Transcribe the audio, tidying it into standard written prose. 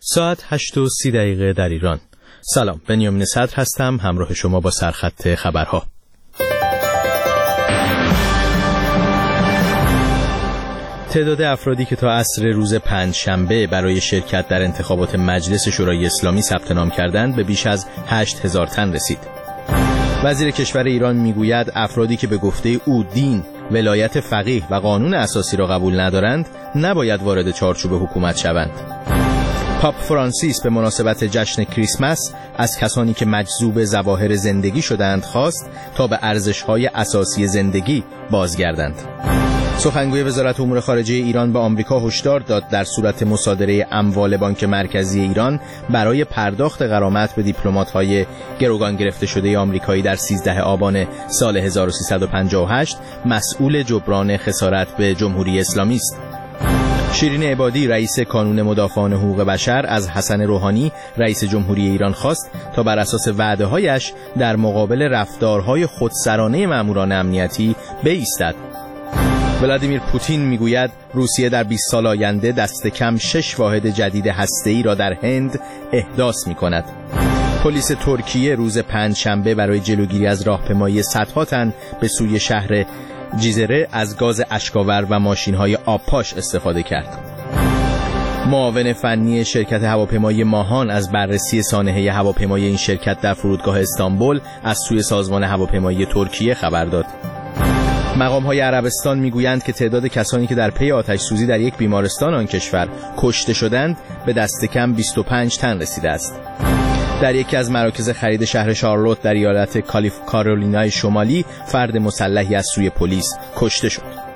ساعت 8:30 در ایران. سلام، بنیامین صدر هستم، همراه شما با سرخط خبرها. تعداد افرادی که تا عصر روز پنجشنبه برای شرکت در انتخابات مجلس شورای اسلامی ثبت نام کردند به بیش از 8000 تن رسید. وزیر کشور ایران میگوید افرادی که به گفته او دین، ولایت فقیه و قانون اساسی را قبول ندارند نباید وارد چارچوب حکومت شوند. پاپ فرانسیس به مناسبت جشن کریسمس از کسانی که مجذوب ظواهر زندگی شدند خواست تا به ارزش‌های اساسی زندگی بازگردند. سخنگوی وزارت امور خارجه ایران به آمریکا هشدار داد در صورت مصادره اموال بانک مرکزی ایران برای پرداخت غرامت به دیپلمات‌های گروگان گرفته شده آمریکایی در 13 آبان سال 1358 مسئول جبران خسارت به جمهوری اسلامی است. شیرین عبادی رئیس کانون مدافعان حقوق بشر از حسن روحانی رئیس جمهوری ایران خواست تا بر اساس وعده‌هایش در مقابل رفتارهای خودسرانه ماموران امنیتی بایستد. ولادیمیر پوتین میگوید روسیه در 20 سال آینده دست کم 6 واحد جدید هسته‌ای را در هند احداث می‌کند. پلیس ترکیه روز پنجشنبه برای جلوگیری از راهپیمایی صدها تن به سوی شهر جیزره از گاز اشک‌آور و ماشین‌های آبپاش استفاده کرد. معاون فنی شرکت هواپیمایی ماهان از بررسی سانحه هواپیمایی این شرکت در فرودگاه استانبول از سوی سازمان هواپیمایی ترکیه خبر داد. مقام‌های عربستان میگویند که تعداد کسانی که در پی آتش سوزی در یک بیمارستان آن کشور کشته شدند به دست کم 25 تن رسیده است. در یکی از مراکز خرید شهر شارلوت در ایالت کارولینای شمالی فرد مسلحی از سوی پلیس کشته شد.